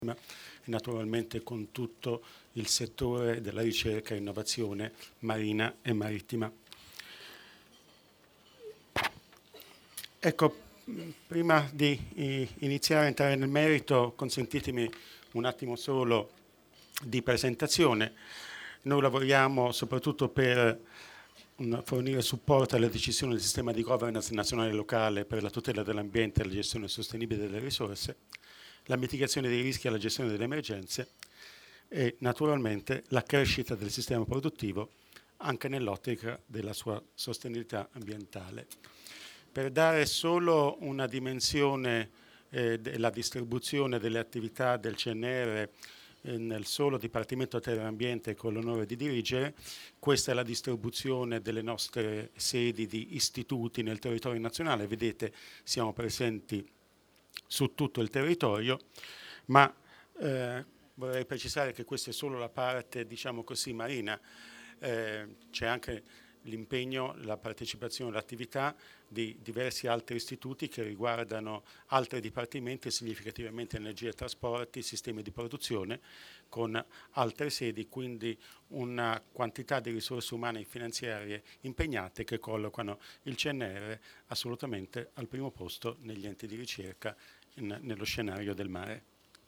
e naturalmente con tutto il settore della ricerca e innovazione marina e marittima. Ecco, prima di iniziare a entrare nel merito, consentitemi un attimo solo di presentazione. Noi lavoriamo soprattutto per fornire supporto alle decisioni del sistema di governance nazionale e locale per la tutela dell'ambiente e la gestione sostenibile delle risorse, la mitigazione dei rischi e la gestione delle emergenze e naturalmente la crescita del sistema produttivo anche nell'ottica della sua sostenibilità ambientale. Per dare solo una dimensione della distribuzione delle attività del CNR nel solo Dipartimento Terra e Ambiente che ho l'onore di dirigere, questa è la distribuzione delle nostre sedi di istituti nel territorio nazionale. Vedete, siamo presenti su tutto il territorio, ma vorrei precisare che questa è solo la parte, diciamo così, marina. C'è anche l'impegno, la partecipazione all'attività di diversi altri istituti che riguardano altri dipartimenti, significativamente energia e trasporti, sistemi di produzione, con altre sedi, quindi una quantità di risorse umane e finanziarie impegnate che collocano il CNR assolutamente al primo posto negli enti di ricerca nello scenario del mare.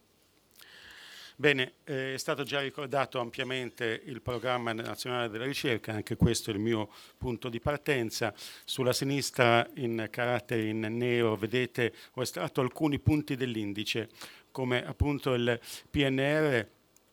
Bene, è stato già ricordato ampiamente il programma nazionale della ricerca, anche questo è il mio punto di partenza. Sulla sinistra in carattere in nero vedete, ho estratto alcuni punti dell'indice, come appunto il PNR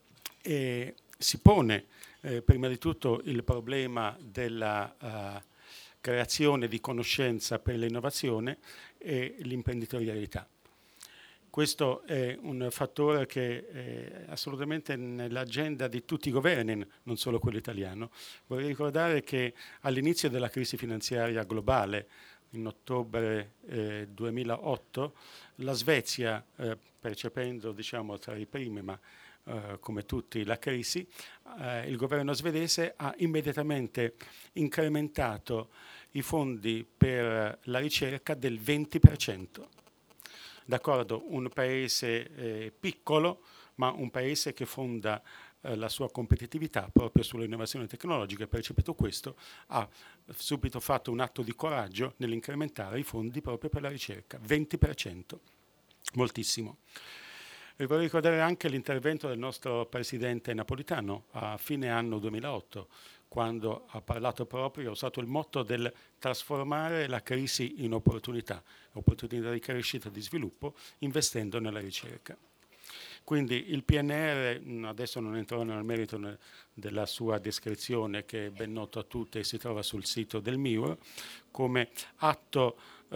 si pone prima di tutto il problema della creazione di conoscenza per l'innovazione e l'imprenditorialità. Questo è un fattore che è assolutamente nell'agenda di tutti i governi, non solo quello italiano. Vorrei ricordare che all'inizio della crisi finanziaria globale, in ottobre 2008, la Svezia, percependo diciamo, tra i primi, ma come tutti la crisi, il governo svedese ha immediatamente incrementato i fondi per la ricerca del 20%. D'accordo, un paese piccolo, ma un paese che fonda la sua competitività proprio sull'innovazione tecnologica, percepito questo, ha subito fatto un atto di coraggio nell'incrementare i fondi proprio per la ricerca, 20%, moltissimo. E vorrei ricordare anche l'intervento del nostro presidente Napolitano a fine anno 2008, quando ha parlato proprio, ha usato il motto del trasformare la crisi in opportunità di crescita e di sviluppo, investendo nella ricerca. Quindi il PNR, adesso non entrerò nel merito della sua descrizione che è ben noto a tutti e si trova sul sito del MIUR, come atto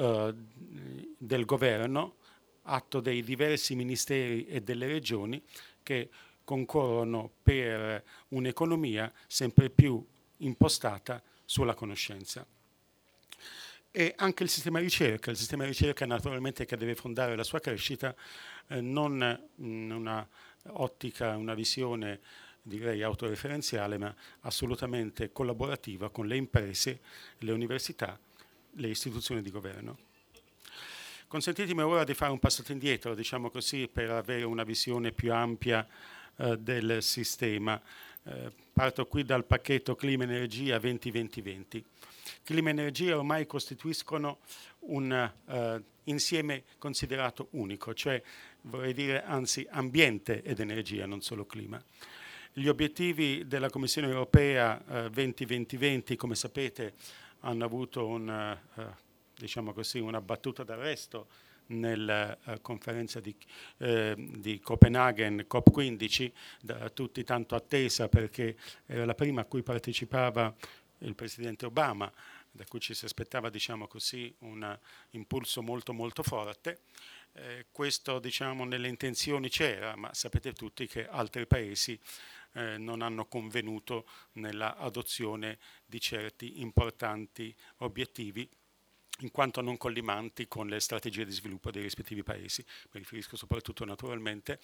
del governo, atto dei diversi ministeri e delle regioni che concorrono per un'economia sempre più impostata sulla conoscenza. E anche il sistema di ricerca naturalmente che deve fondare la sua crescita non in una ottica, una visione direi autoreferenziale, ma assolutamente collaborativa con le imprese, le università, le istituzioni di governo. Consentitemi ora di fare un passato indietro, diciamo così, per avere una visione più ampia del sistema. Parto qui dal pacchetto Clima e Energia 20-20-20. Clima e energia ormai costituiscono un insieme considerato unico, cioè vorrei dire anzi ambiente ed energia, non solo clima. Gli obiettivi della Commissione europea 20-20-20, come sapete, hanno avuto diciamo così, una battuta d'arresto nella conferenza di Copenaghen COP15, da tutti tanto attesa perché era la prima a cui partecipava il presidente Obama, da cui ci si aspettava diciamo così, un impulso molto molto forte. Questo diciamo nelle intenzioni c'era, ma sapete tutti che altri paesi non hanno convenuto nella adozione di certi importanti obiettivi in quanto non collimanti con le strategie di sviluppo dei rispettivi paesi. Mi riferisco soprattutto naturalmente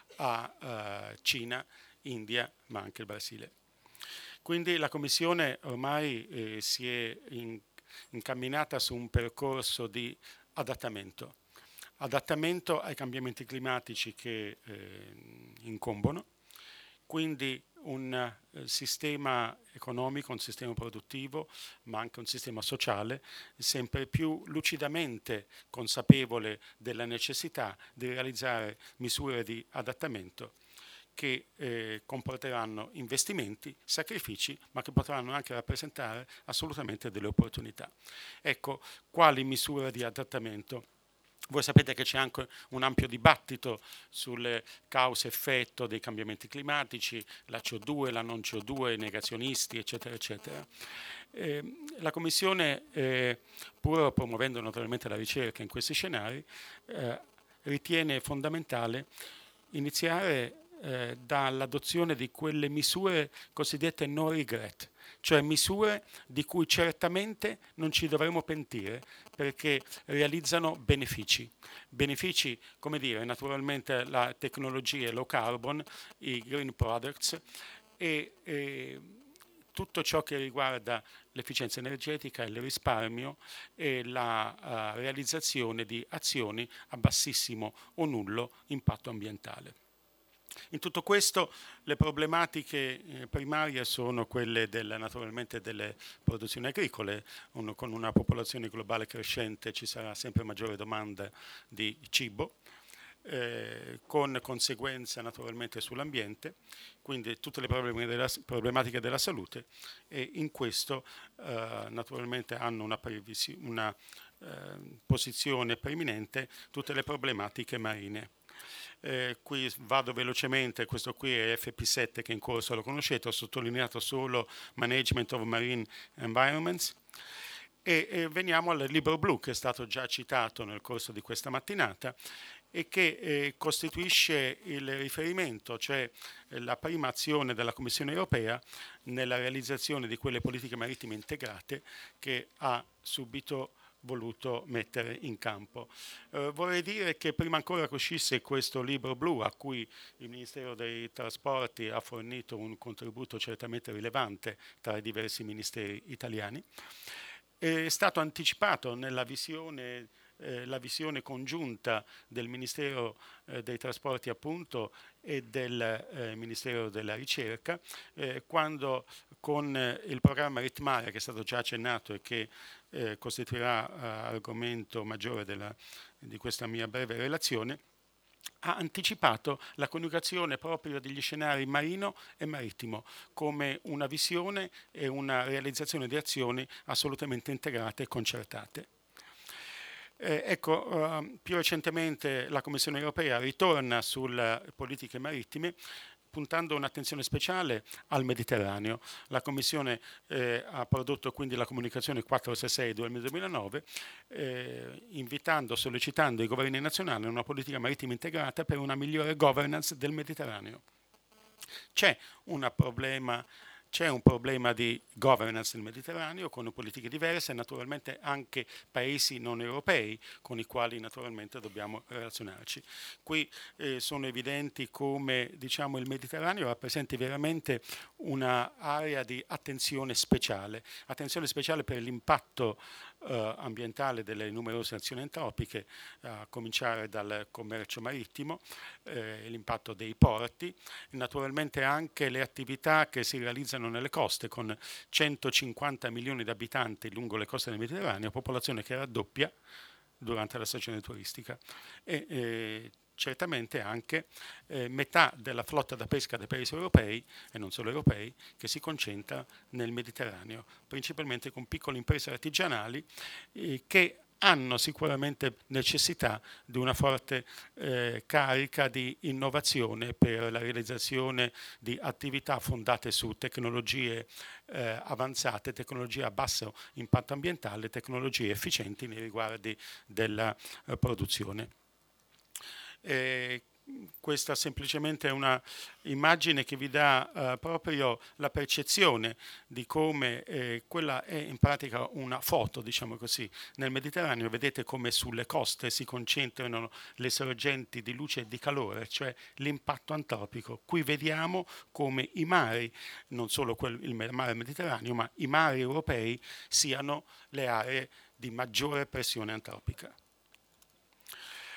a Cina, India, ma anche il Brasile. Quindi la Commissione ormai si è incamminata su un percorso di adattamento. adattamento ai cambiamenti climatici che incombono, quindi un sistema economico, un sistema produttivo, ma anche un sistema sociale sempre più lucidamente consapevole della necessità di realizzare misure di adattamento che comporteranno investimenti, sacrifici, ma che potranno anche rappresentare assolutamente delle opportunità. Ecco, quali misure di adattamento? Voi sapete che c'è anche un ampio dibattito sulle cause-effetto dei cambiamenti climatici, la CO2, la non CO2, i negazionisti, eccetera, eccetera. La Commissione, pur promuovendo naturalmente la ricerca in questi scenari, ritiene fondamentale iniziare dall'adozione di quelle misure cosiddette no regret, cioè misure di cui certamente non ci dovremo pentire perché realizzano benefici. Benefici, come dire, naturalmente la tecnologia low carbon, i green products e tutto ciò che riguarda l'efficienza energetica, il risparmio e la realizzazione di azioni a bassissimo o nullo impatto ambientale. In tutto questo le problematiche primarie sono quelle naturalmente delle produzioni agricole. Con una popolazione globale crescente ci sarà sempre maggiore domanda di cibo, con conseguenze naturalmente sull'ambiente, quindi tutte le problematiche della salute, e in questo naturalmente hanno una posizione preeminente tutte le problematiche marine. Qui vado velocemente, questo qui è FP7 che in corso lo conoscete, ho sottolineato solo Management of Marine Environments. E veniamo al libro blu che è stato già citato nel corso di questa mattinata e che costituisce il riferimento, cioè la prima azione della Commissione europea nella realizzazione di quelle politiche marittime integrate che ha subito voluto mettere in campo. Vorrei dire che prima ancora che uscisse questo libro blu, a cui il Ministero dei Trasporti ha fornito un contributo certamente rilevante tra i diversi ministeri italiani, è stato anticipato nella visione la visione congiunta del Ministero dei Trasporti appunto e del Ministero della Ricerca, quando con il programma Ritmare, che è stato già accennato e che costituirà argomento maggiore di questa mia breve relazione, ha anticipato la coniugazione proprio degli scenari marino e marittimo come una visione e una realizzazione di azioni assolutamente integrate e concertate. Più recentemente la Commissione europea ritorna sulle politiche marittime puntando un'attenzione speciale al Mediterraneo. La Commissione ha prodotto quindi la comunicazione 466 del 2009, sollecitando i governi nazionali a una politica marittima integrata per una migliore governance del Mediterraneo. C'è un problema di governance nel Mediterraneo con politiche diverse e naturalmente anche paesi non europei con i quali naturalmente dobbiamo relazionarci. Qui sono evidenti come il Mediterraneo rappresenti veramente un'area di attenzione speciale per l'impatto ambientale delle numerose azioni antropiche, a cominciare dal commercio marittimo, l'impatto dei porti, naturalmente anche le attività che si realizzano nelle coste con 150 milioni di abitanti lungo le coste del Mediterraneo, popolazione che raddoppia durante la stagione turistica e certamente anche metà della flotta da pesca dei paesi europei e non solo europei che si concentra nel Mediterraneo, principalmente con piccole imprese artigianali che hanno sicuramente necessità di una forte carica di innovazione per la realizzazione di attività fondate su tecnologie avanzate, tecnologie a basso impatto ambientale, tecnologie efficienti nei riguardi della produzione. Questa semplicemente è una immagine che vi dà proprio la percezione di come quella è in pratica una foto, diciamo così. Nel Mediterraneo vedete come sulle coste si concentrano le sorgenti di luce e di calore, cioè l'impatto antropico. Qui vediamo come i mari, non solo il mare Mediterraneo, ma i mari europei siano le aree di maggiore pressione antropica.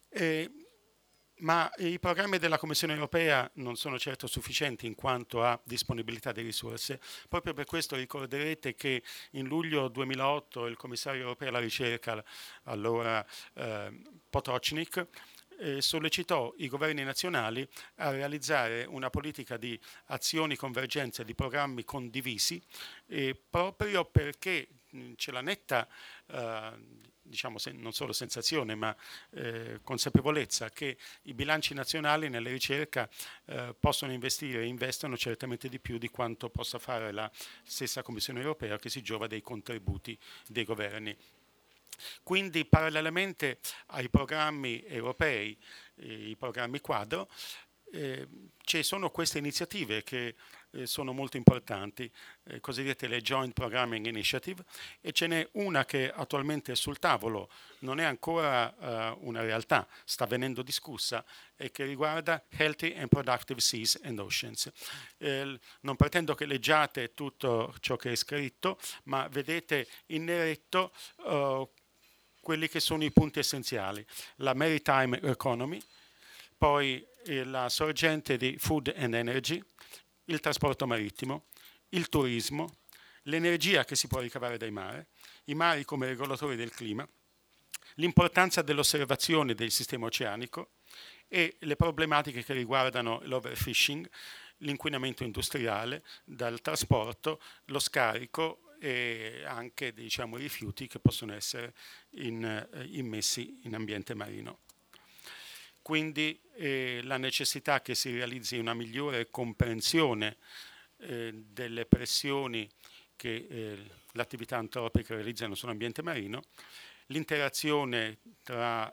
E ma i programmi della Commissione europea non sono certo sufficienti in quanto a disponibilità di risorse. Proprio per questo ricorderete che in luglio 2008 il commissario europeo alla ricerca, allora Potocnik, sollecitò i governi nazionali a realizzare una politica di azioni, convergenze, di programmi condivisi, proprio perché c'è la netta diciamo non solo sensazione ma consapevolezza che i bilanci nazionali nella ricerca possono investire e investono certamente di più di quanto possa fare la stessa Commissione europea, che si giova dei contributi dei governi. Quindi parallelamente ai programmi europei, i programmi quadro, ci sono queste iniziative che sono molto importanti, cosiddette le Joint Programming Initiative, e ce n'è una che attualmente è sul tavolo, non è ancora una realtà, sta venendo discussa, e che riguarda Healthy and Productive Seas and Oceans. Non pretendo che leggiate tutto ciò che è scritto, ma vedete in neretto quelli che sono i punti essenziali: la maritime economy, poi la sorgente di food and energy, il trasporto marittimo, il turismo, l'energia che si può ricavare dai mari, i mari come regolatori del clima, l'importanza dell'osservazione del sistema oceanico e le problematiche che riguardano l'overfishing, l'inquinamento industriale, dal trasporto, lo scarico e anche diciamo, i rifiuti che possono essere immessi in ambiente marino. Quindi la necessità che si realizzi una migliore comprensione delle pressioni che l'attività antropica realizzano sull'ambiente marino, l'interazione tra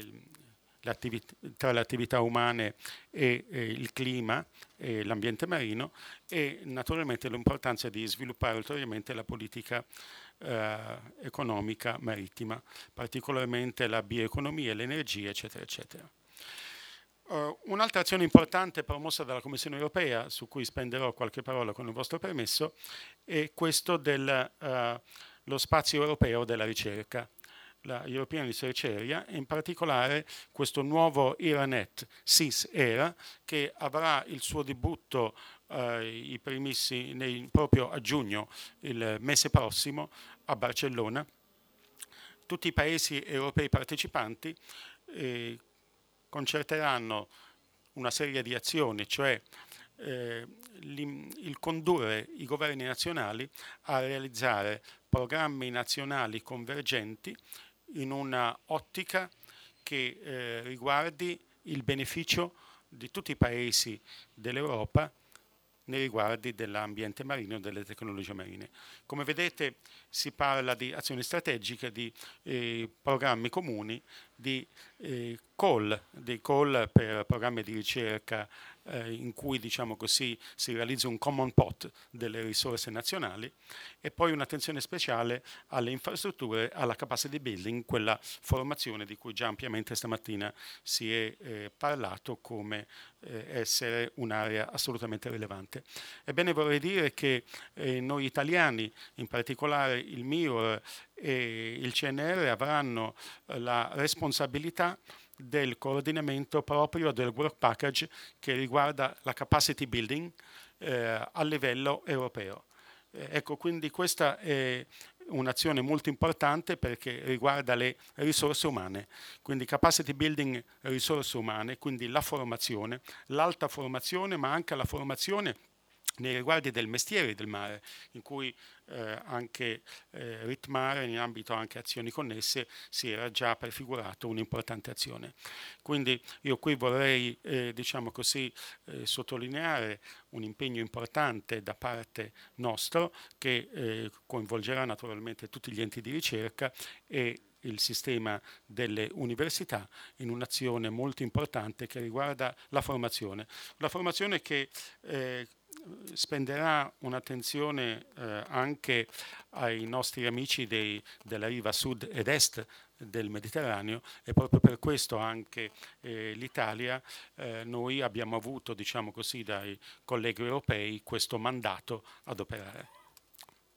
le attività umane e il clima e l'ambiente marino, e naturalmente l'importanza di sviluppare ulteriormente la politica economica marittima, particolarmente la bioeconomia, l'energia, eccetera, eccetera. Un'altra azione importante promossa dalla Commissione europea, su cui spenderò qualche parola con il vostro permesso, è questo dello spazio europeo della ricerca, la European Research Area, e in particolare questo nuovo ERANET SIS ERA, che avrà il suo debutto proprio a giugno, il mese prossimo, a Barcellona. Tutti i paesi europei partecipanti concerteranno una serie di azioni, cioè il condurre i governi nazionali a realizzare programmi nazionali convergenti in una ottica che riguardi il beneficio di tutti i paesi dell'Europa nei riguardi dell'ambiente marino e delle tecnologie marine. Come vedete si parla di azioni strategiche, di programmi comuni, di dei call per programmi di ricerca in cui diciamo così, si realizza un common pot delle risorse nazionali, e poi un'attenzione speciale alle infrastrutture, alla capacity building, quella formazione di cui già ampiamente stamattina si è parlato come essere un'area assolutamente rilevante. Ebbene, vorrei dire che noi italiani, in particolare il MIUR e il CNR, avranno la responsabilità del coordinamento proprio del work package che riguarda la capacity building a livello europeo. Ecco, quindi questa è un'azione molto importante perché riguarda le risorse umane, quindi capacity building risorse umane, quindi la formazione, l'alta formazione, ma anche la formazione nei riguardi del mestiere del mare, in cui anche Ritmare, in ambito anche azioni connesse, si era già prefigurato un'importante azione. Quindi io qui vorrei diciamo così, sottolineare un impegno importante da parte nostra che coinvolgerà naturalmente tutti gli enti di ricerca e il sistema delle università in un'azione molto importante che riguarda la formazione che spenderà un'attenzione anche ai nostri amici della riva sud ed est del Mediterraneo, e proprio per questo anche l'Italia, noi abbiamo avuto, diciamo così, dai colleghi europei questo mandato ad operare.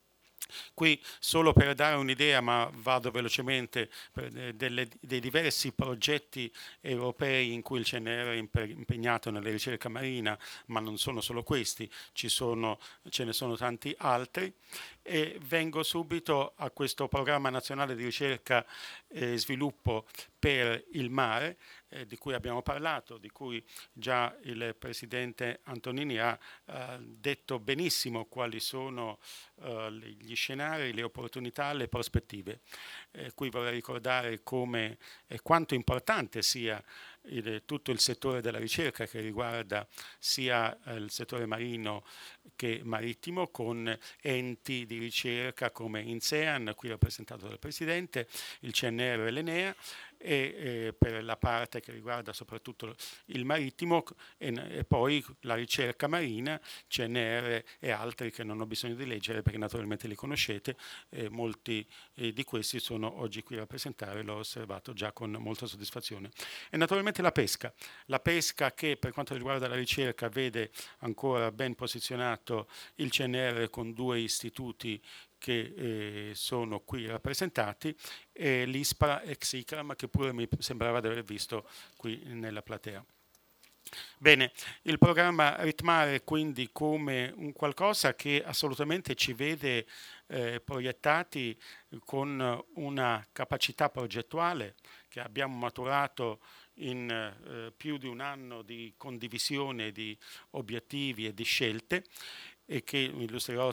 Qui solo per dare un'idea, ma vado velocemente, dei diversi progetti europei in cui il CNR è impegnato nella ricerca marina, ma non sono solo questi, ce ne sono tanti altri. E vengo subito a questo programma nazionale di ricerca e sviluppo per il mare, di cui abbiamo parlato, di cui già il presidente Antonini ha detto benissimo quali sono gli scenari, le opportunità, le prospettive. Qui vorrei ricordare come e quanto importante sia tutto il settore della ricerca che riguarda sia il settore marino che marittimo, con enti di ricerca come INSEAN, qui rappresentato dal Presidente, il CNR e l'Enea, e per la parte che riguarda soprattutto il marittimo e poi la ricerca marina, CNR e altri che non ho bisogno di leggere perché naturalmente li conoscete, molti di questi sono oggi qui a rappresentare, l'ho osservato già con molta soddisfazione. E naturalmente la pesca che per quanto riguarda la ricerca vede ancora ben posizionato il CNR con 2 istituti che sono qui rappresentati, e l'ISPRA e XICRAM che pure mi sembrava di aver visto qui nella platea. Bene, il programma Ritmare quindi come un qualcosa che assolutamente ci vede proiettati con una capacità progettuale che abbiamo maturato in più di un anno di condivisione di obiettivi e di scelte, e che illustrerò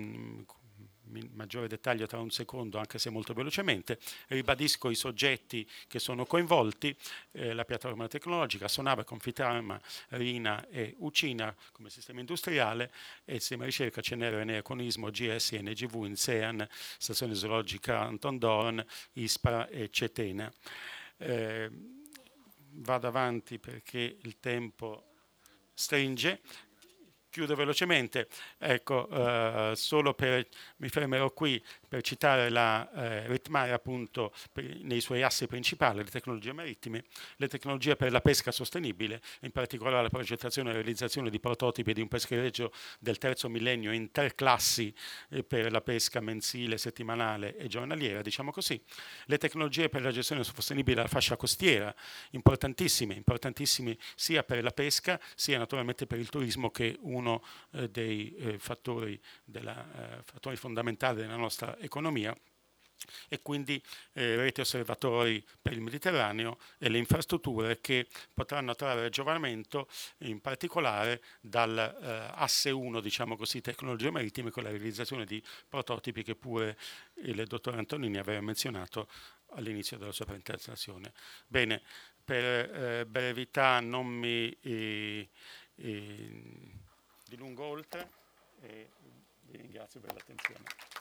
in maggiore dettaglio tra un secondo, anche se molto velocemente. Ribadisco i soggetti che sono coinvolti: la piattaforma tecnologica, Sonava, Confitrama, Rina e Ucina come sistema industriale, e il sistema ricerca CNR, Enea, Conismo, GS, NGV, Insean, Stazione Zoologica Anton Doorn, ISPRA e Cetena. Vado avanti perché il tempo stringe. Chiudo velocemente, ecco, mi fermerò qui per citare la Ritmare appunto nei suoi assi principali: le tecnologie marittime, le tecnologie per la pesca sostenibile, in particolare la progettazione e realizzazione di prototipi di un peschereccio del terzo millennio in 3 classi per la pesca mensile, settimanale e giornaliera, diciamo così, le tecnologie per la gestione sostenibile della fascia costiera, importantissime sia per la pesca sia naturalmente per il turismo, che è uno dei fattori fondamentali della nostra economia, e quindi reti osservatori per il Mediterraneo e le infrastrutture che potranno trarre giovamento in particolare dall'asse 1, diciamo così, tecnologie marittime, con la realizzazione di prototipi che pure il dottor Antonini aveva menzionato all'inizio della sua presentazione. Bene, per brevità non mi dilungo oltre, e vi ringrazio per l'attenzione.